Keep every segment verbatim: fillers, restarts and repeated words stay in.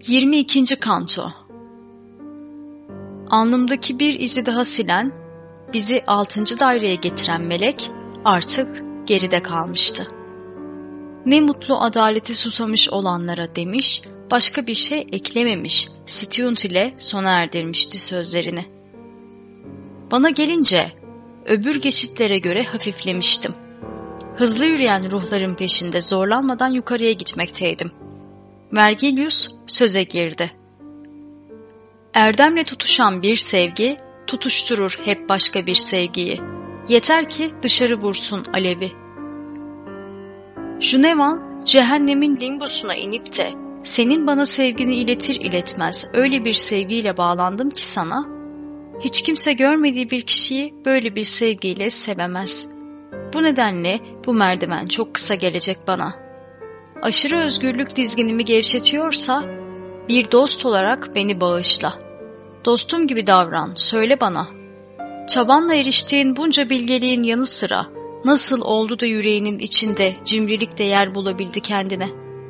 yirmi ikinci Kanto. Alnımdaki bir izi daha silen, bizi altıncı daireye getiren melek artık geride kalmıştı. Ne mutlu adaleti susamış olanlara demiş, başka bir şey eklememiş, Styunt ile sona erdirmişti sözlerini. Bana gelince öbür geçitlere göre hafiflemiştim. Hızlı yürüyen ruhların peşinde zorlanmadan yukarıya gitmekteydim. Vergilius söze girdi. Erdemle tutuşan bir sevgi, tutuşturur hep başka bir sevgiyi. Yeter ki dışarı vursun alevi. Junevan, cehennemin limbusuna inip de, senin bana sevgini iletir iletmez öyle bir sevgiyle bağlandım ki sana, hiç kimse görmediği bir kişiyi böyle bir sevgiyle sevemez. Bu nedenle bu merdiven çok kısa gelecek bana. Aşırı özgürlük dizginimi gevşetiyorsa, bir dost olarak beni bağışla. Dostum gibi davran, söyle bana. Çabanla eriştiğin bunca bilgeliğin yanı sıra, nasıl oldu da yüreğinin içinde cimrilik de yer bulabildi kendine?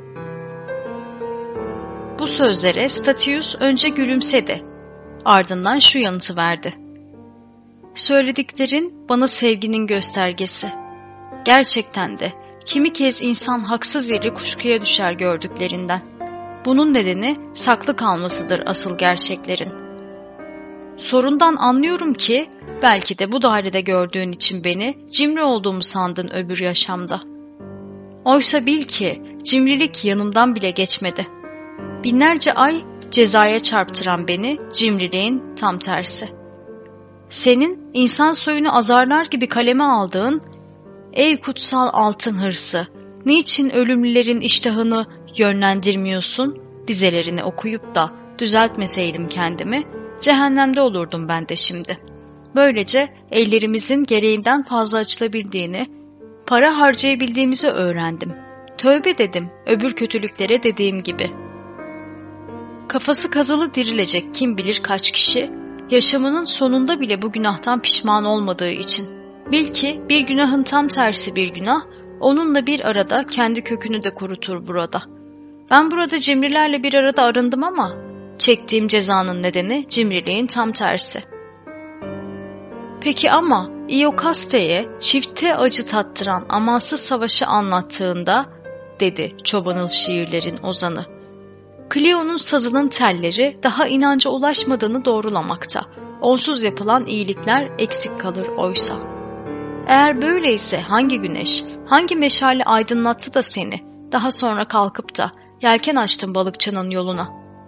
Bu sözlere Statius önce gülümsedi, ardından şu yanıtı verdi. Söylediklerin bana sevginin göstergesi. Gerçekten de kimi kez insan haksız yere kuşkuya düşer gördüklerinden. Bunun nedeni saklı kalmasıdır asıl gerçeklerin. Sorundan anlıyorum ki belki de bu dairede gördüğün için beni cimri olduğumu sandın öbür yaşamda. Oysa bil ki cimrilik yanımdan bile geçmedi. Binlerce ay cezaya çarptıran beni cimriliğin tam tersi. Senin insan soyunu azarlar gibi kaleme aldığın, ey kutsal altın hırsı, niçin ölümlülerin iştahını yönlendirmiyorsun dizelerini okuyup da düzeltmeseydim kendimi, cehennemde olurdum ben de şimdi. Böylece ellerimizin gereğinden fazla açılabildiğini, para harcayabildiğimizi öğrendim. Tövbe dedim öbür kötülüklere dediğim gibi. Kafası kazılı dirilecek kim bilir kaç kişi, yaşamının sonunda bile bu günahtan pişman olmadığı için. Bil ki bir günahın tam tersi bir günah, onunla bir arada kendi kökünü de kurutur burada. Ben burada cimrilerle bir arada arındım ama, çektiğim cezanın nedeni cimriliğin tam tersi. Peki ama İokaste'ye çifte acı tattıran amansız savaşı anlattığında, dedi çobanıl şiirlerin ozanı, Cleo'nun sazının telleri daha inanca ulaşmadığını doğrulamakta. Onsuz yapılan iyilikler eksik kalır oysa. Eğer böyleyse hangi güneş, hangi meşale aydınlattı da seni, daha sonra kalkıp da yelken açtın balıkçının yoluna?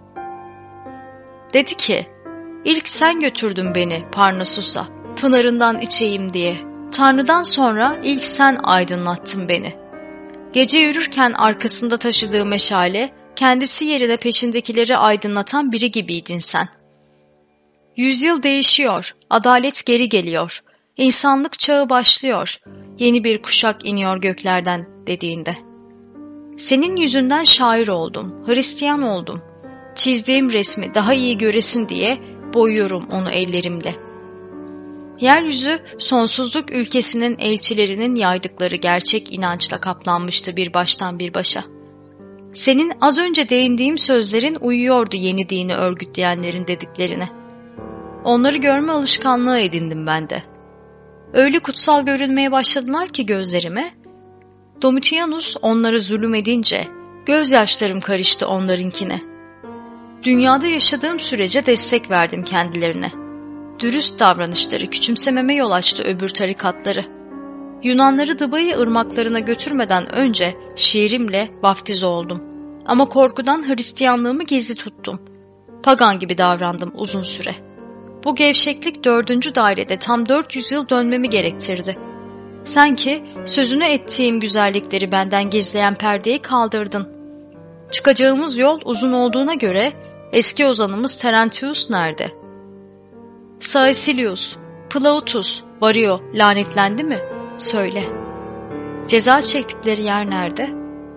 Dedi ki, ilk sen götürdün beni Parnassus'a, pınarından içeyim diye. Tanrı'dan sonra ilk sen aydınlattın beni. Gece yürürken arkasında taşıdığı meşale, kendisi yerine peşindekileri aydınlatan biri gibiydin sen. Yüzyıl değişiyor, adalet geri geliyor, insanlık çağı başlıyor, yeni bir kuşak iniyor göklerden dediğinde. Senin yüzünden şair oldum, Hristiyan oldum. Çizdiğim resmi daha iyi göresin diye boyuyorum onu ellerimle. Yeryüzü sonsuzluk ülkesinin elçilerinin yaydıkları gerçek inançla kaplanmıştı bir baştan bir başa. Senin az önce değindiğim sözlerin uyuyordu yeni dini örgütleyenlerin dediklerine. Onları görme alışkanlığı edindim ben de. Öyle kutsal görünmeye başladılar ki gözlerime, Domitianus onlara zulüm edince gözyaşlarım karıştı onlarınkine. Dünyada yaşadığım sürece destek verdim kendilerine. Dürüst davranışları küçümsememe yol açtı öbür tarikatları. Yunanları Dıbayı ırmaklarına götürmeden önce şiirimle vaftiz oldum. Ama korkudan Hristiyanlığımı gizli tuttum. Pagan gibi davrandım uzun süre. Bu gevşeklik dördüncü dairede tam dört yüz yıl dönmemi gerektirdi. Sanki sözünü ettiğim güzellikleri benden gizleyen perdeyi kaldırdın. Çıkacağımız yol uzun olduğuna göre eski ozanımız Terentius nerede? Saecilius, Plautus, Vario lanetlendi mi? Söyle. Ceza çektikleri yer nerede?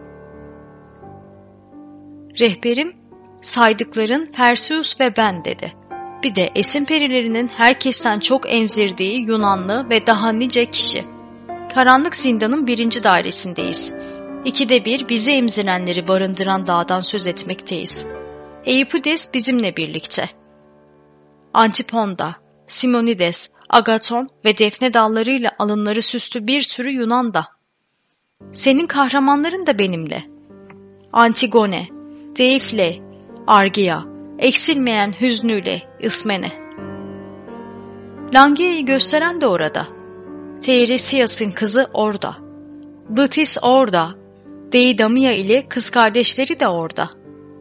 Rehberim, saydıkların Perseus ve ben dedi. Bir de esin perilerinin herkesten çok emzirdiği Yunanlı ve daha nice kişi. Karanlık zindanın birinci dairesindeyiz. İkide bir bizi emzirenleri barındıran dağdan söz etmekteyiz. Eyipides bizimle birlikte. Antiponda, Simonides, Agaton ve defne dallarıyla alınları süslü bir sürü Yunan da. Senin kahramanların da benimle. Antigone, Deifle, Argia, eksilmeyen hüznüyle İsmene. Langia'yı gösteren de orada. Teiresias'ın kızı orada. Dıtis orada. Deidamia ile kız kardeşleri de orada.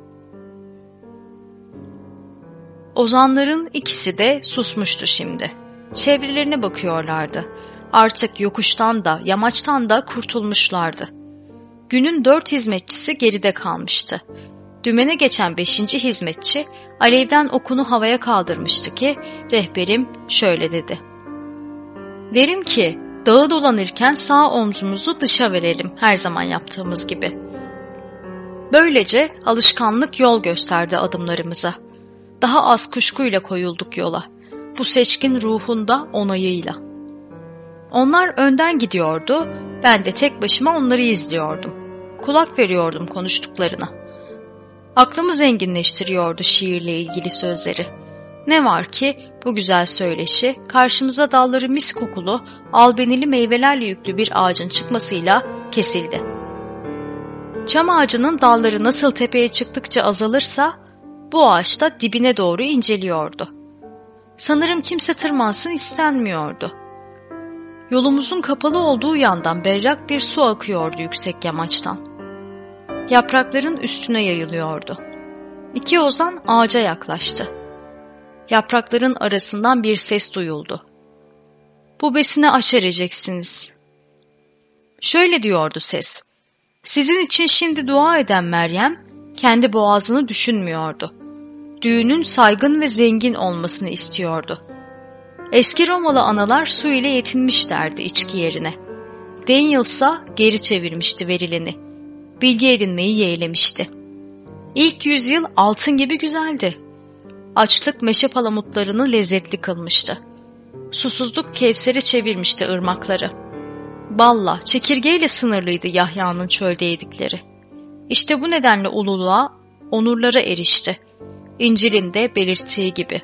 Ozanların ikisi de susmuştu şimdi. Çevrelerine bakıyorlardı. Artık yokuştan da yamaçtan da kurtulmuşlardı. Günün dört hizmetçisi geride kalmıştı. Dümene geçen beşinci hizmetçi alevden okunu havaya kaldırmıştı ki rehberim şöyle dedi. Derim ki dağı dolanırken sağ omzumuzu dışa verelim her zaman yaptığımız gibi. Böylece alışkanlık yol gösterdi adımlarımıza. Daha az kuşkuyla koyulduk yola. Bu seçkin ruhunda onayıyla. Onlar önden gidiyordu, ben de tek başıma onları izliyordum. Kulak veriyordum konuştuklarına. Aklımı zenginleştiriyordu şiirle ilgili sözleri. Ne var ki bu güzel söyleşi karşımıza dalları mis kokulu, albenili meyvelerle yüklü bir ağacın çıkmasıyla kesildi. Çam ağacının dalları nasıl tepeye çıktıkça azalırsa bu ağaç da dibine doğru inceliyordu. Sanırım kimse tırmansın istenmiyordu. Yolumuzun kapalı olduğu yandan berrak bir su akıyordu yüksek yamaçtan. Yaprakların üstüne yayılıyordu. İki ozan ağaca yaklaştı. Yaprakların arasından bir ses duyuldu. Bu besine aşereceksiniz. Şöyle diyordu ses. Sizin için şimdi dua eden Meryem, kendi boğazını düşünmüyordu. Düğünün saygın ve zengin olmasını istiyordu. Eski Romalı analar su ile yetinmişlerdi içki yerine. Daniel'sa geri çevirmişti verileni. Bilgi edinmeyi yeğlemişti. İlk yüzyıl altın gibi güzeldi. Açlık meşe palamutlarını lezzetli kılmıştı. Susuzluk Kevser'e çevirmişti ırmakları. Balla, çekirgeyle sınırlıydı Yahya'nın çölde yedikleri. İşte bu nedenle ululuğa, onurlara erişti. İncil'in de belirttiği gibi.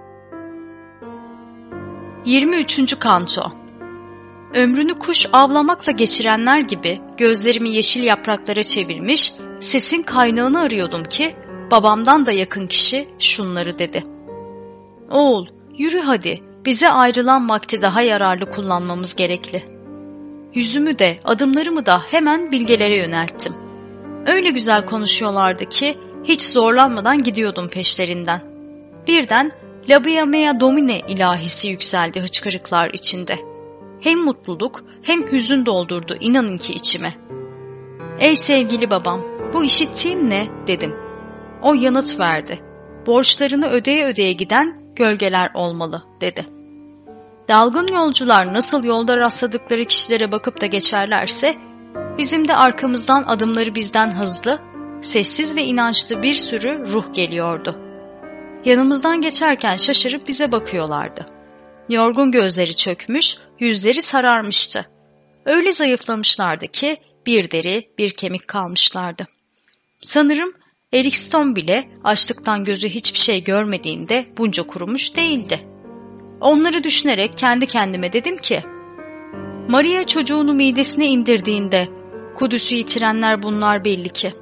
yirmi üçüncü Kanto. Ömrünü kuş avlamakla geçirenler gibi gözlerimi yeşil yapraklara çevirmiş, sesin kaynağını arıyordum ki babamdan da yakın kişi şunları dedi. Oğul, yürü hadi, bize ayrılan vakti daha yararlı kullanmamız gerekli. Yüzümü de adımlarımı da hemen bilgelere yönelttim. Öyle güzel konuşuyorlardı ki hiç zorlanmadan gidiyordum peşlerinden. Birden Labia Mea Domine ilahisi yükseldi hıçkırıklar içinde. Hem mutluluk hem hüzün doldurdu inanın ki içime. Ey sevgili babam, bu işittiğim ne dedim. O yanıt verdi. Borçlarını ödeye ödeye giden gölgeler olmalı dedi. Dalgın yolcular nasıl yolda rastladıkları kişilere bakıp da geçerlerse, bizim de arkamızdan adımları bizden hızlı, sessiz ve inançlı bir sürü ruh geliyordu. Yanımızdan geçerken şaşırıp bize bakıyorlardı. Yorgun gözleri çökmüş, yüzleri sararmıştı. Öyle zayıflamışlardı ki bir deri bir kemik kalmışlardı. Sanırım Erikston bile açlıktan gözü hiçbir şey görmediğinde bunca kurumuş değildi. Onları düşünerek kendi kendime dedim ki, Maria çocuğunu midesine indirdiğinde Kudüs'ü yitirenler bunlar belli ki.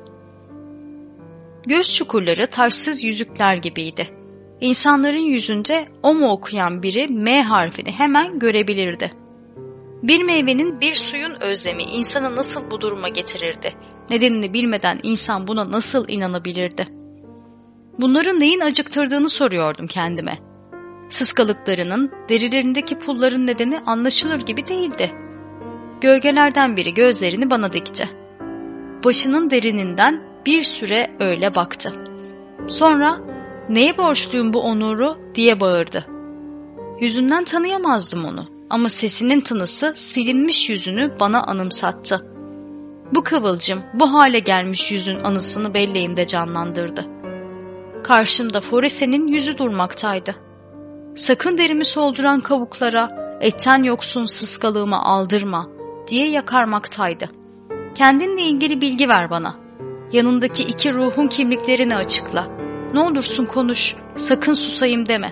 Göz çukurları taşsız yüzükler gibiydi. İnsanların yüzünde o mu okuyan biri M harfini hemen görebilirdi. Bir meyvenin bir suyun özlemi insanı nasıl bu duruma getirirdi? Nedenini bilmeden insan buna nasıl inanabilirdi? Bunların neyin acıktırdığını soruyordum kendime. Sıskalıklarının, derilerindeki pulların nedeni anlaşılır gibi değildi. Gölgelerden biri gözlerini bana dikti. Başının derininden bir süre öyle baktı. Sonra, neye borçluyum bu onuru diye bağırdı. Yüzünden tanıyamazdım onu ama sesinin tınısı silinmiş yüzünü bana anımsattı. Bu kıvılcım, bu hale gelmiş yüzün anısını belleğimde canlandırdı. Karşımda Forese'nin yüzü durmaktaydı. Sakın derimi solduran kavuklara, etten yoksun sıskalığımı aldırma diye yakarmaktaydı. Kendinle ilgili bilgi ver bana. Yanındaki iki ruhun kimliklerini açıkla. Ne olursun konuş, sakın susayım deme.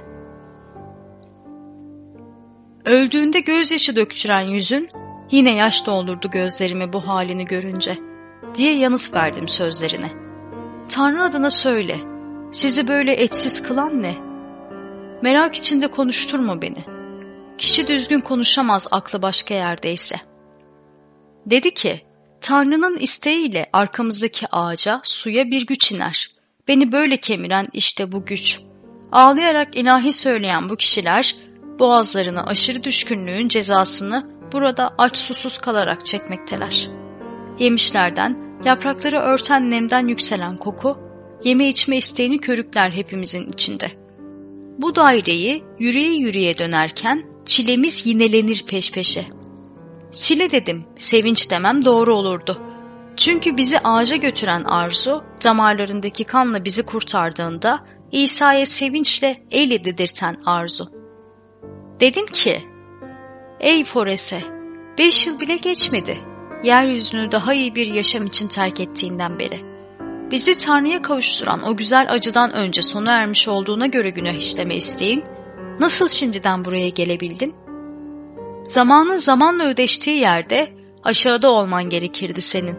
Öldüğünde gözyaşı döktüren yüzün, yine yaş doldurdu gözlerimi bu halini görünce, diye yanıt verdim sözlerine. Tanrı adına söyle, sizi böyle etsiz kılan ne? Merak içinde konuşturma beni. Kişi düzgün konuşamaz aklı başka yerdeyse. Dedi ki, Tanrı'nın isteğiyle arkamızdaki ağaca, suya bir güç iner. Beni böyle kemiren işte bu güç. Ağlayarak ilahi söyleyen bu kişiler, boğazlarına aşırı düşkünlüğün cezasını burada aç susuz kalarak çekmekteler. Yemişlerden, yaprakları örten nemden yükselen koku, yeme içme isteğini körükler hepimizin içinde. Bu daireyi yürüye yürüye dönerken çilemiz yinelenir peş peşe. Çile dedim, sevinç demem doğru olurdu. Çünkü bizi ağaca götüren arzu, damarlarındaki kanla bizi kurtardığında İsa'ya sevinçle el dedirten arzu. Dedim ki, ey Forese, beş yıl bile geçmedi, yeryüzünü daha iyi bir yaşam için terk ettiğinden beri. Bizi Tanrı'ya kavuşturan o güzel acıdan önce sona ermiş olduğuna göre günah işleme isteğin, nasıl şimdiden buraya gelebildin? Zamanın zamanla ödeştiği yerde aşağıda olman gerekirdi senin.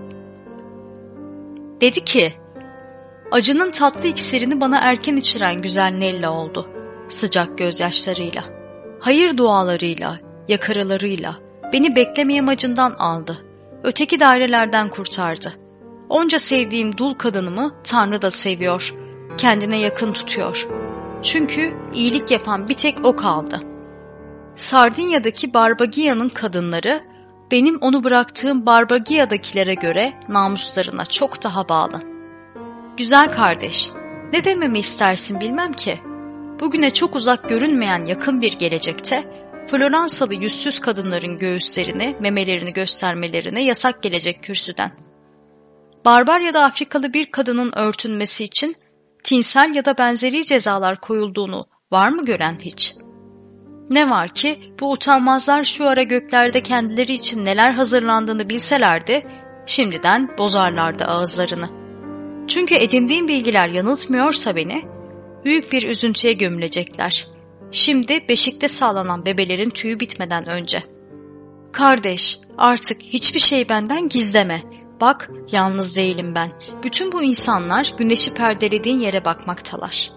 Dedi ki, acının tatlı iksirini bana erken içiren güzel Nella oldu, sıcak gözyaşlarıyla, hayır dualarıyla, yakarılarıyla, beni bekleme yamacından aldı, öteki dairelerden kurtardı. Onca sevdiğim dul kadınımı Tanrı da seviyor, kendine yakın tutuyor. Çünkü iyilik yapan bir tek o kaldı. Sardinya'daki Barbagia'nın kadınları, benim onu bıraktığım Barbagia'dakilere göre namuslarına çok daha bağlı. Güzel kardeş, ne dememi istersin bilmem ki. Bugüne çok uzak görünmeyen yakın bir gelecekte, Floransalı yüzsüz kadınların göğüslerini, memelerini göstermelerine yasak gelecek kürsüden. Barbar ya da Afrikalı bir kadının örtünmesi için tinsel ya da benzeri cezalar koyulduğunu var mı gören hiç? Ne var ki bu utanmazlar şu ara göklerde kendileri için neler hazırlandığını bilselerdi, şimdiden bozarlardı ağızlarını. Çünkü edindiğim bilgiler yanıltmıyorsa beni, büyük bir üzüntüye gömülecekler. Şimdi beşikte sağlanan bebelerin tüyü bitmeden önce. Kardeş, artık hiçbir şey benden gizleme. Bak, yalnız değilim ben. Bütün bu insanlar güneşi perdelediğin yere bakmaktalar.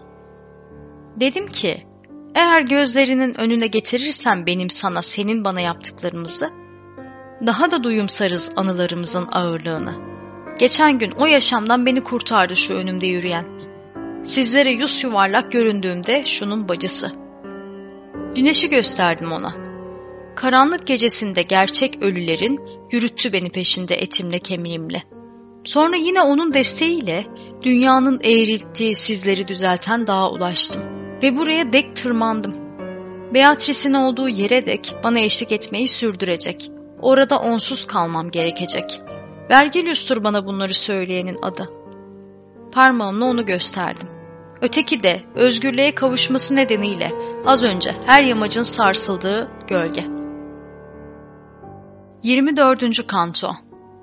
Dedim ki, eğer gözlerinin önüne getirirsen benim sana, senin bana yaptıklarımızı, daha da duyumsarız anılarımızın ağırlığını. Geçen gün o yaşamdan beni kurtardı şu önümde yürüyen. Sizlere yüz yuvarlak göründüğümde şunun bacısı. Güneşi gösterdim ona. Karanlık gecesinde gerçek ölülerin yürüttü beni peşinde etimle kemiğimle. Sonra yine onun desteğiyle dünyanın eğrilttiği sizleri düzelten dağa ulaştım. Ve buraya dek tırmandım. Beatrice'in olduğu yere dek bana eşlik etmeyi sürdürecek. Orada onsuz kalmam gerekecek. Vergilius'tur bana bunları söyleyenin adı. Parmağımla onu gösterdim. Öteki de özgürlüğe kavuşması nedeniyle az önce her yamacın sarsıldığı gölge. yirmi dördüncü Kanto.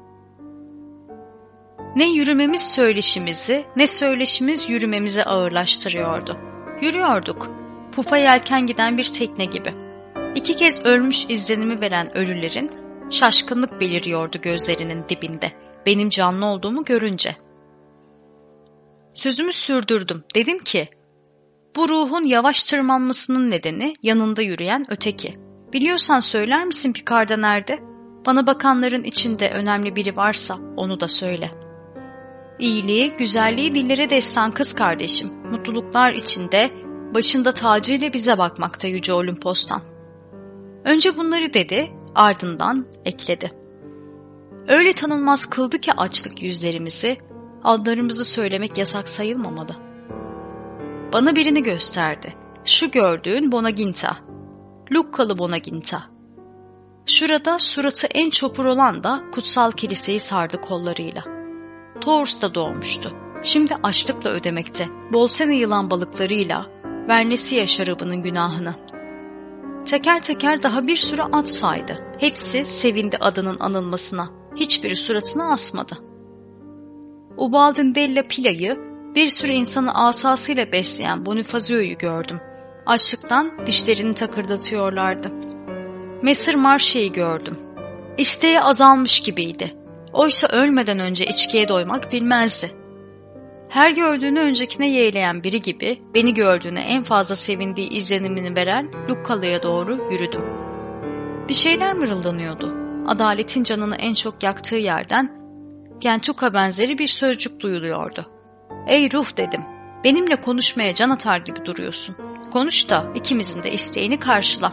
Ne yürümemiz söyleşimizi, ne söyleşimiz yürümemizi ağırlaştırıyordu. Yürüyorduk, pupa yelken giden bir tekne gibi. İki kez ölmüş izlenimi veren ölülerin şaşkınlık beliriyordu gözlerinin dibinde, benim canlı olduğumu görünce. Sözümü sürdürdüm, dedim ki, bu ruhun yavaş tırmanmasının nedeni yanında yürüyen öteki. Biliyorsan söyler misin Picard'a nerede? Bana bakanların içinde önemli biri varsa onu da söyle. İyiliği, güzelliği dillere destan kız kardeşim, mutluluklar içinde, başında tacıyla bize bakmakta yüce Olimpos'tan. Önce bunları dedi, ardından ekledi. Öyle tanınmaz kıldı ki açlık yüzlerimizi, adlarımızı söylemek yasak sayılmamalı. Bana birini gösterdi. Şu gördüğün Bonaginta, Luccalı Bonaginta. Şurada suratı en çopur olan da kutsal kiliseyi sardı kollarıyla. Tours'ta doğmuştu. Şimdi açlıkla ödemekte, Bolsena yılan balıklarıyla, Vernesiya şarabının günahını. Teker teker daha bir sürü at saydı. Hepsi sevindi adının anılmasına. Hiçbiri suratını asmadı. Ubaldin della Pila'yı Bir sürü insanı asasıyla besleyen Bonifazio'yu gördüm. Açlıktan dişlerini takırdatıyorlardı. Messer Marşe'yi gördüm. İsteği azalmış gibiydi. Oysa ölmeden önce içkiye doymak bilmezdi. Her gördüğünü öncekine yeğleyen biri gibi beni gördüğüne en fazla sevindiği izlenimini veren Luccalı'ya doğru yürüdüm. Bir şeyler mırıldanıyordu. Adaletin canını en çok yaktığı yerden Gentuka benzeri bir sözcük duyuluyordu. "Ey ruh," dedim, "benimle konuşmaya can atar gibi duruyorsun. Konuş da ikimizin de isteğini karşıla."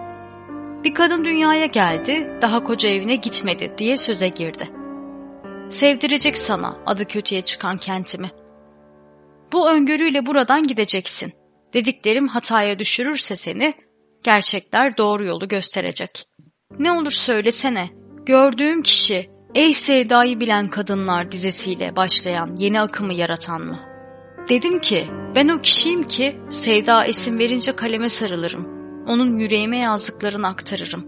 Bir kadın dünyaya geldi, daha koca evine gitmedi diye söze girdi. Sevdirecek sana adı kötüye çıkan kentimi. Bu öngörüyle buradan gideceksin. Dediklerim hataya düşürürse seni, gerçekler doğru yolu gösterecek. Ne olur söylesene, gördüğüm kişi, ey sevdayı bilen kadınlar dizesiyle başlayan yeni akımı yaratan mı? Dedim ki, ben o kişiyim ki sevda isim verince kaleme sarılırım. Onun yüreğime yazdıklarını aktarırım.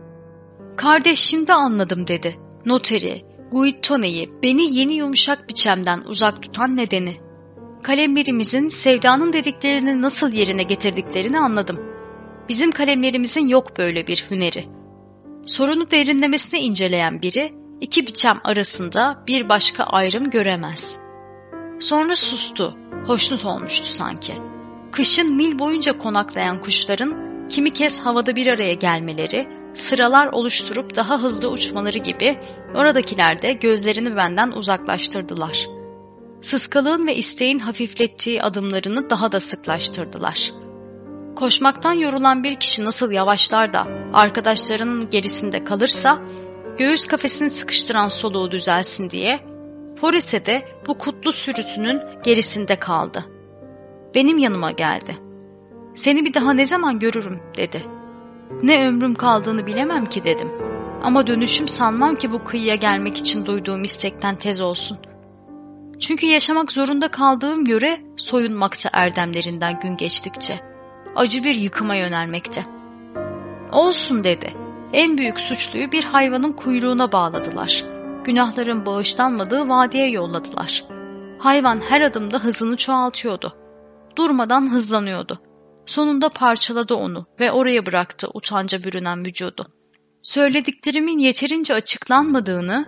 Kardeş, şimdi anladım dedi. Noteri, Guittone'yi, beni yeni yumuşak biçemden uzak tutan nedeni. Kalemlerimizin sevdanın dediklerini nasıl yerine getirdiklerini anladım. Bizim kalemlerimizin yok böyle bir hüneri. Sorunu derinlemesine inceleyen biri, iki biçem arasında bir başka ayrım göremez. Sonra sustu, hoşnut olmuştu sanki. Kışın Nil boyunca konaklayan kuşların kimi kez havada bir araya gelmeleri, sıralar oluşturup daha hızlı uçmaları gibi oradakiler de gözlerini benden uzaklaştırdılar. Sıskalığın ve isteğin hafiflettiği adımlarını daha da sıklaştırdılar. Koşmaktan yorulan bir kişi nasıl yavaşlar da arkadaşlarının gerisinde kalırsa, göğüs kafesini sıkıştıran soluğu düzelsin diye, Forese de bu kutlu sürüsünün gerisinde kaldı. Benim yanıma geldi. "Seni bir daha ne zaman görürüm?" dedi. "Ne ömrüm kaldığını bilemem ki," dedim. "Ama dönüşüm sanmam ki bu kıyıya gelmek için duyduğum istekten tez olsun. Çünkü yaşamak zorunda kaldığım yöre soyunmakta erdemlerinden gün geçtikçe. Acı bir yıkıma yönelmekte." "Olsun," dedi. "En büyük suçluyu bir hayvanın kuyruğuna bağladılar. Günahların bağışlanmadığı vadiye yolladılar. Hayvan her adımda hızını çoğaltıyordu. Durmadan hızlanıyordu. Sonunda parçaladı onu ve oraya bıraktı utanca bürünen vücudu. Söylediklerimin yeterince açıklanmadığını..."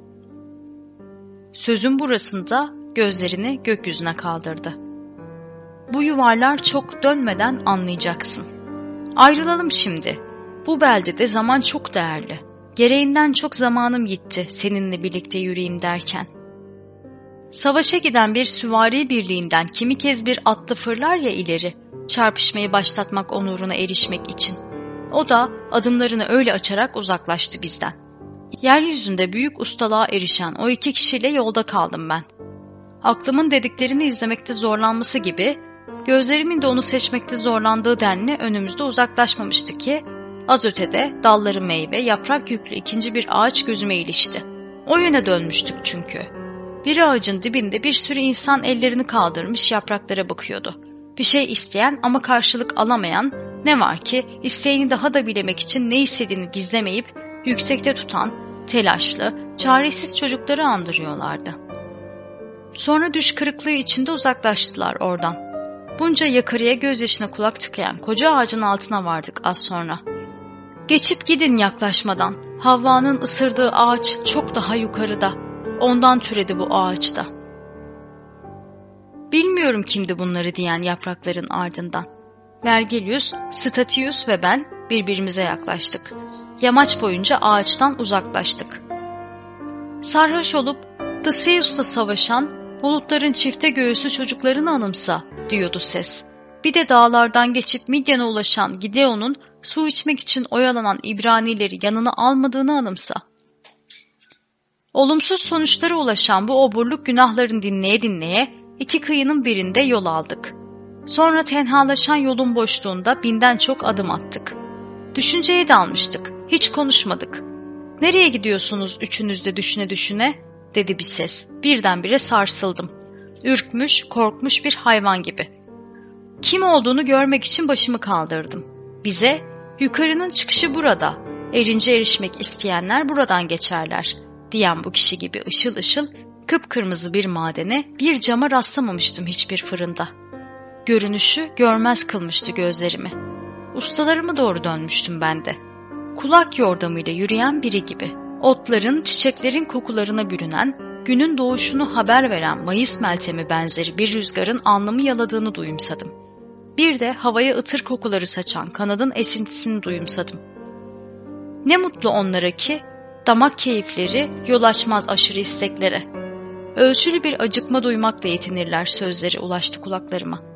Sözün burasında gözlerini gökyüzüne kaldırdı. "Bu yuvarlar çok dönmeden anlayacaksın. Ayrılalım şimdi. Bu beldede zaman çok değerli. Gereğinden çok zamanım gitti seninle birlikte yürüyeyim derken. Savaşa giden bir süvari birliğinden kimi kez bir atlı fırlar ya ileri, çarpışmayı başlatmak onuruna erişmek için. O da adımlarını öyle açarak uzaklaştı bizden. Yeryüzünde büyük ustalığa erişen o iki kişiyle yolda kaldım ben. Aklımın dediklerini izlemekte zorlanması gibi, gözlerimin de onu seçmekte zorlandığı denli önümüzde uzaklaşmamıştı ki, az ötede dalları meyve, yaprak yüklü ikinci bir ağaç gözüme ilişti. O yöne dönmüştük çünkü. Bir ağacın dibinde bir sürü insan ellerini kaldırmış yapraklara bakıyordu. Bir şey isteyen ama karşılık alamayan, ne var ki isteğini daha da bilemek için ne istediğini gizlemeyip yüksekte tutan, telaşlı, çaresiz çocukları andırıyorlardı. Sonra düş kırıklığı içinde uzaklaştılar oradan. Bunca yakarıya gözyaşına kulak tıkayan koca ağacın altına vardık az sonra. Geçip gidin yaklaşmadan. Havva'nın ısırdığı ağaç çok daha yukarıda. Ondan türedi bu ağaçta. Bilmiyorum kimdi bunları diyen yaprakların ardından. Vergilius, Statius ve ben birbirimize yaklaştık. Yamaç boyunca ağaçtan uzaklaştık. Sarhoş olup Theseus'ta savaşan bulutların çifte göğüslü çocuklarını anımsa, diyordu ses. Bir de dağlardan geçip Midyan'a ulaşan Gideon'un su içmek için oyalanan İbranileri yanına almadığını anımsa. Olumsuz sonuçlara ulaşan bu oburluk günahların dinleye dinleye iki kıyının birinde yol aldık. Sonra tenhalaşan yolun boşluğunda binden çok adım attık. Düşünceye dalmıştık, hiç konuşmadık. "Nereye gidiyorsunuz üçünüz de düşüne düşüne?" dedi bir ses. Birdenbire sarsıldım. Ürkmüş, korkmuş bir hayvan gibi. Kim olduğunu görmek için başımı kaldırdım. Bize, "Yukarının çıkışı burada, erince erişmek isteyenler buradan geçerler," diyen bu kişi gibi ışıl ışıl Kıpkırmızı bir madene, bir cama rastlamamıştım hiçbir fırında. Görünüşü görmez kılmıştı gözlerimi. Ustalarıma doğru dönmüştüm ben de. Kulak yordamıyla yürüyen biri gibi. Otların, çiçeklerin kokularına bürünen, günün doğuşunu haber veren Mayıs meltemi benzeri bir rüzgarın alnımı yaladığını duyumsadım. Bir de havaya ıtır kokuları saçan kanadın esintisini duyumsadım. Ne mutlu onlara ki, damak keyifleri yol açmaz aşırı isteklere. Ölçülü bir acıkma duymakla yetinirler sözleri ulaştı kulaklarıma.